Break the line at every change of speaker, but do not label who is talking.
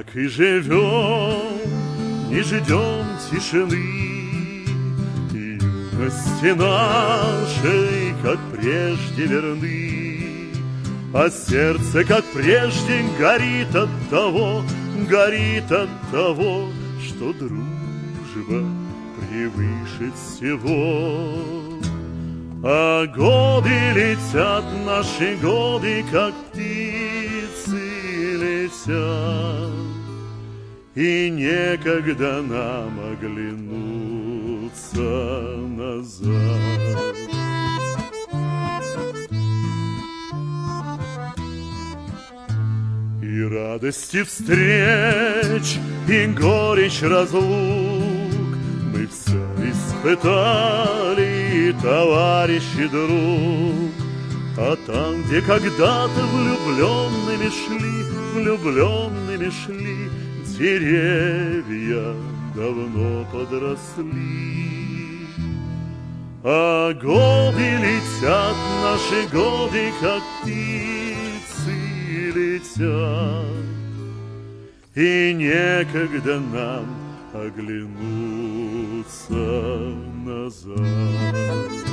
Так и живем, не ждем тишины, и юности нашей, как прежде, верны. А сердце, как прежде, горит от того, что дружба превыше всего. А годы летят, наши годы, как птицы летят, и некогда нам оглянуться назад. И радости встреч, и горечь разлук мы все испытали, товарищи, друг. А там, где когда-то влюбленными шли, деревья давно подросли. А годы летят, наши годы, как птицы летят, и некогда нам оглянуться назад.